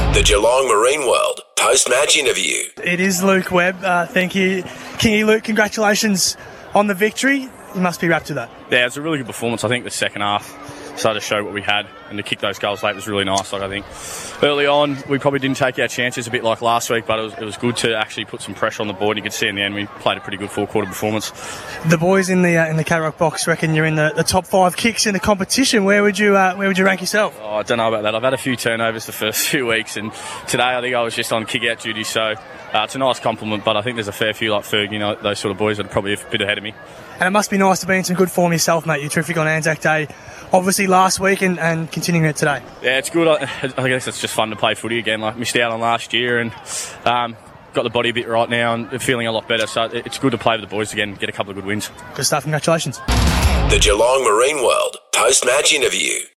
The Geelong Marine World post-match interview. It is Luke Webb. Thank you, Kingy. Luke, congratulations on the victory. You must be wrapped with that. Yeah, it's a really good performance. I think the second half started to show what we had, and to kick those goals late was really nice. I think early on we probably didn't take our chances a bit like last week, but it was good to actually put some pressure on the board. You could see in the end we played a pretty good four-quarter performance. The boys in the K-Rock box reckon you're in the top 5 kicks in the competition. Where would you rank yourself? I don't know about that. I've had a few turnovers the first few weeks, and today I think I was just on kick-out duty, so it's a nice compliment, but I think there's a fair few like Ferg, those sort of boys that are probably a bit ahead of me. And it must be nice to be in some good form yourself, mate. You're terrific on Anzac Day, obviously last week and continuing it today. Yeah, it's good. I guess it's just fun to play footy again. Like, missed out on last year and got the body a bit right now and feeling a lot better. So it's good to play with the boys again and get a couple of good wins. Good stuff. Congratulations. The Geelong Marine World post-match interview.